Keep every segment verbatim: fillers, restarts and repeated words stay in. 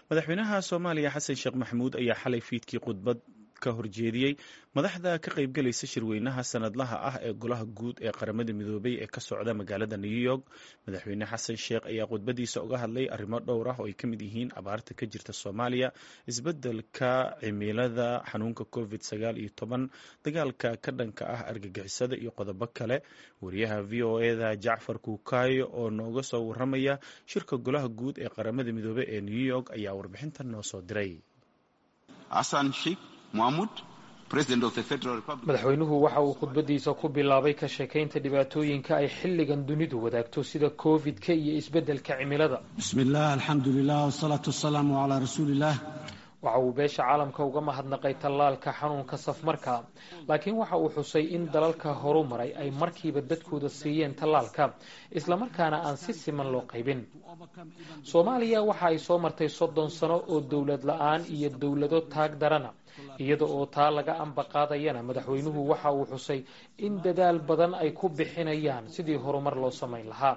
madaxweynaha Soomaaliya Xasan Sheekh Maxamuud ayaa xalay fiidkii khudbad ka horjeediyay madaxda ka qaybgalaysa shirweynaha sanadlaha ah ee golaha guud ee qaramada midoobay ee ka socda magaalada New York. Madaxweyne Xasan Sheekh ayaa khudbadiisa uga hadlay arrimo dhowr ah oo ay ka mid yihiin abaarta ka jirta Soomaaliya, isbeddelka cimilada, xanuunka covid sagaal iyo toban, dagaalka ka dhanka ah argagixisada iyo qodobo kale. Wariyaha V O E da Jacfar Kukayo oo nooga soo waramaya shirka golaha guud ee qaramada midoobay ee New York ayaa warbixintan noo soo diray. Hassan Sheikh Mohamud, President of the Federal Republic. Madaxweynuhu waxa uu khudbadiisa ku bilaabay ka sheekaynta dhibaatooyinka ay xilligan dunidu wadaagto sida Covid-ka iyo isbeddelka cimilada. Bismillah, alxamdulillah, wasalaatu wasalaamu calaa rasuulillah. waxa uu beesha caalamka uga mahadnaqay tallaalka xanuunka safmarka, laakiin waxa uu xusay in dalalka horumaray ay markiiba dadkooda siiyeen tallaalka isla markaana aan si siman loo qaybin. Soomaaliya waxa ay soo martay soddon sano oo dawlad la'aan iyo dawlado taag darana, iyada oo taa laga amba qaadayana madaxweynuhu waxa uu xusay in dadaal badan ay ku bixinayaan sidii horumar loo samayn lahaa.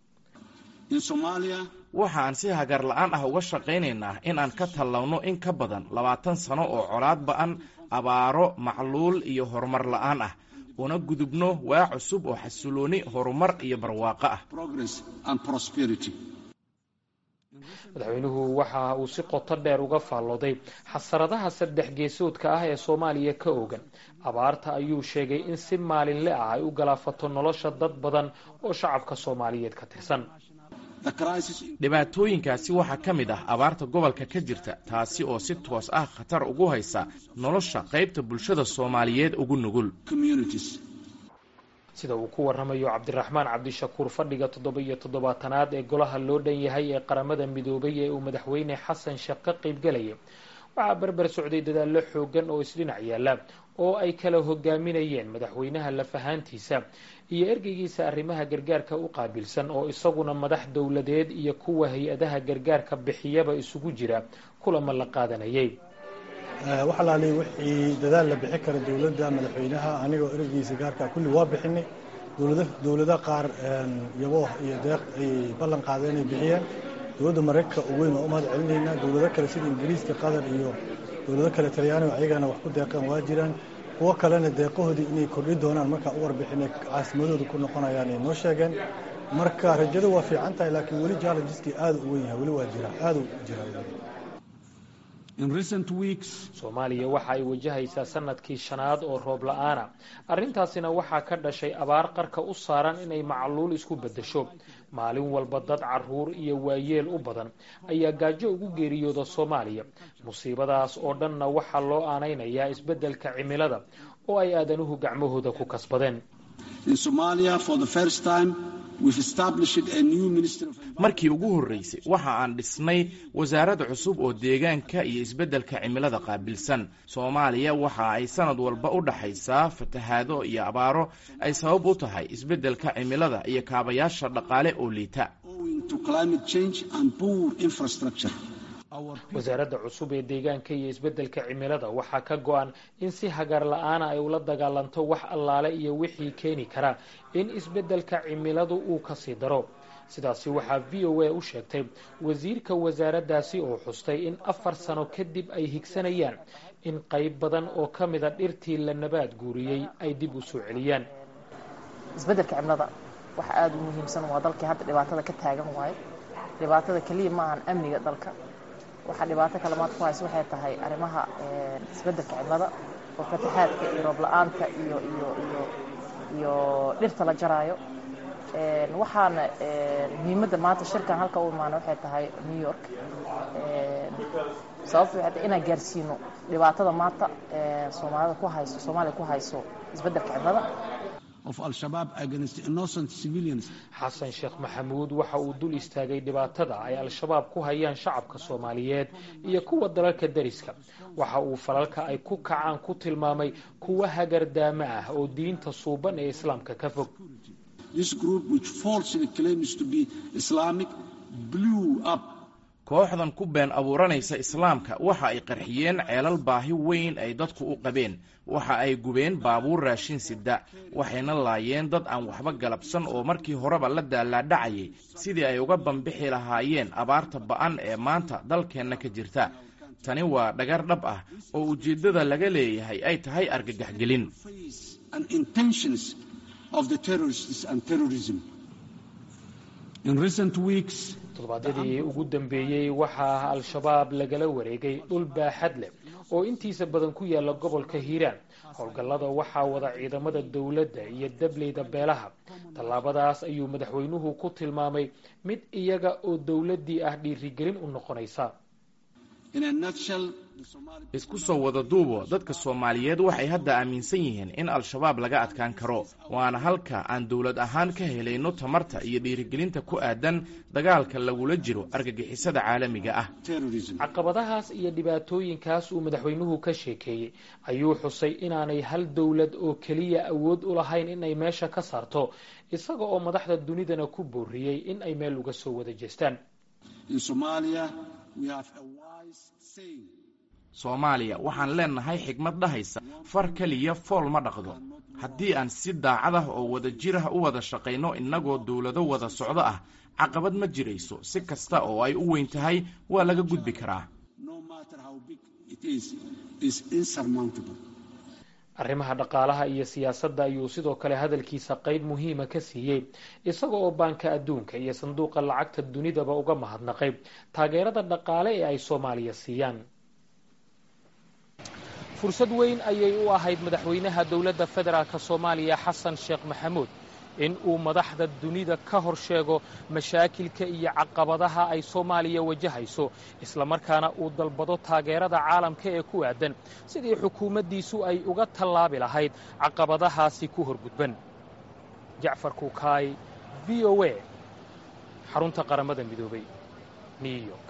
waxa aan si hagar la'aan ah uga shaqaynaynaa in aan ka tallawno in ka badan labaatan sano oo colaad ba'an, abaaro, macluul iyo horumar la'aan ah, una gudubno waa cusub oo xasilooni, horumar iyo barwaaqo ah. madaxweynuhu waxa uu si qoto dheer uga faallooday xasaradaha saddex geesoodka ah ee Soomaaliya ka oogan. abaarta ayuu sheegay in si maalinle ah ay u galaafato nolosha dad badan oo shacabka Soomaaliyeed ka tirsan. dhibaatooyinkaasi waxaa ka mid ah abaarta gobolka ka jirta, taasi oo si toos ah khatar ugu haysa nolosha qaybta bulshada Soomaaliyeed ugu nugul. sida uu ku waramayo Cabdiraxmaan Cabdishakuur, fadhiga toddoba iyo toddobaatanaad ee golaha loo dhan yahay ee qaramada midoobay ee uu madaxweyne Xasan Sheekh ka qayb galayay, waxaa barbar socday dadaallo xoogan oo isdhinac yaala oo ay kala hogaaminayeen madaxweynaha lafahaantiisa iyo ergeygiisa arrimaha gargaarka u qaabilsan oo isaguna madax dawladeed iyo kuwa hay-adaha gargaarka bixiyaba isugu jira kulamo la qaadanayay. waxa la leeyahay wixii dadaal la bixin kara dawladda madaxweynaha anigoo ergeygiisa gaarka kulli waa bixinay. dawladda dawladda qaar yabo iyo deeq ay ballan qaadeen ay bixiyeen. dawladda Mareykanka ugu weyn oo umad celinayna, dawladda kale sida Ingiriiska, Qatar iyo dawladda kale Talyaaniga ayagana wax ku deeqan waa jiraan. kuwa kalena deeqahoodii inay kordhi doonaan marka u warbixinay caasimadooda ku noqonayaan ay noo sheegeen. marka rajada waa fiican tahay, laakiin weli challengeski aad u weyn yahay, weli waa jira aad u jira. In recent weeks, Soomaaliya waxa ay wajahaysaa sanadkii shanaad oo roob la'aana. arrintaasina waxaa ka dhashay abaar qarka u saaran inay macluul isku beddesho. maalin walba dad carruur iyo waayeel u badan ayaa gaajo ugu geeriyooda Soomaaliya. musiibadaas oo dhanna waxaa loo aanaynayaa isbeddelka cimilada oo ay aadanuhu gacmahooda ku kasbadeen. in Somalia for the first time we've established a new minister of markii ugu horeysay waxa aan dhisnay wasaaradda cusub oo deegaanka iyo isbeddelka cimilada qaabilsan. Soomaaliya waxa ay sanad walba u dhaxaysaa fatahaado iyo abaaro ay sabab u tahay isbeddelka cimilada iyo kaabayaasha dhaqaale oo liita. to climate change and poor infrastructure. wasaaradda cusub ee deegaanka iyo isbeddelka cimilada waxaa ka go'an in si hagar la'aan ay ula dagaalanto wax allaale iyo wixii keeni kara in isbeddelka cimiladu uu ka sii daro. sidaasi waxaa V O A u sheegtay wasiirka wasaaraddaasi oo xustay in afar sano kadib ay higsanayaan in qayb badan oo ka mida dhirtii la nabaad guuriyey ay dib u soo celiyaan. isbeddelka cimilada waxa aad u muhiimsan waa dalkii hadda dhibaatada ka taagan waaye. dhibaatada kaliya ma ahan amniga dalka, waxa dhibaato kale maad ku hayso waxay tahay arrimaha isbeddelka cimilada oo fatahaadka iyo roob la'aanta iyo iyo iyo iyo dhirta la jaraayo. waxaana muhiimadda maanta shirkan halka u imaanay waxay tahay New York. sababtu waxay tahay inaan gaarsiino dhibaatada maanta Soomaalida ku hayso Soomaaliya ku hayso isbeddelka cimilada of al-Shabaab against innocent civilians. Xasan Sheekh Maxamuud waxa uu dul istaagay dhibaatada ay al-Shabaab ku hayaan shacabka Soomaaliyeed iyo kuwa dalalka dariska. waxa uu falalka ay ku kacaan ku tilmaamay kuwa hagardaama ah oo diinta suuban ee Islaamka ka fog. This group which falsely claims to be Islamic blew up kooxdan ku been abuuranaysa islaamka waxa ay qarxiyeen ceelal baahi weyn ay dadku u qabeen, waxa ay gubeen baabuur raashin sida, waxayna laayeen dad aan waxba galabsan oo markii horeba la daalaadhacayay sidii ay uga bambixi lahaayeen abaarta ba'an ee maanta dalkeenna ka jirta. tani waa dhagar dhab ah oo ujeeddada laga leeyahay ay tahay argagaxgelin. todobaadyadii ugu dambeeyey waxaa al-shabaab lagala wareegay dhul baaxad leh oo intiisa badan ku yaala gobolka hiiraan. howlgallada waxaa wada ciidamada dowladda iyo dableyda beelaha. tallaabadaas ayuu madaxweynuhu ku tilmaamay mid iyaga oo dowladdii ah dhiirigelin u noqonaysa. isku soo wada duubo, dadka Soomaaliyeed waxay hadda aaminsan yihiin in al-shabaab laga adkaan karo, waana halka aan dowlad ahaan ka helayno tamarta iyo dhiirigelinta ku aadan dagaalka lagula jiro argagixisada caalamiga ah. caqabadahaas iyo dhibaatooyinkaas uu madaxweynuhu ka sheekeeyey ayuu xusay inaanay hal dowlad oo keliya awood u lahayn in ay meesha ka saarto, isaga oo madaxda dunidana ku booriyey in ay meel uga soo wada jeestaan. Soomaaliya waxaan leenahay xigmad dhahaysa far kaliya fool ma dhaqdo. haddii aan si daacad ah oo wada jir ah u wada shaqayno innagoo dowlado wada socdo ah, caqabad ma jirayso. si kasta oo ay u weyn tahay waa laga gudbi karaa. arrimaha dhaqaalaha iyo siyaasadda ayuu sidoo kale hadalkiisa qayb muhiima ka siiyey, isaga oo baanka adduunka iyo sanduuqa lacagta dunidaba uga mahadnaqay taageerada dhaqaale ee ay Soomaaliya siiyaan. fursad weyn ayay u ahayd madaxweynaha dowladda federaalka Soomaaliya Xasan Sheekh Maxamuud in uu madaxda dunida ka hor sheego mashaakilka iyo caqabadaha ay Soomaaliya wajahayso, isla markaana uu dalbado taageerada caalamka ee ku aadan sidii xukuumaddiisu ay uga tallaabi lahayd caqabadahaasi ku horgudban. Jacfar Kukaay, V O A, xarunta qaramada midoobay, New York.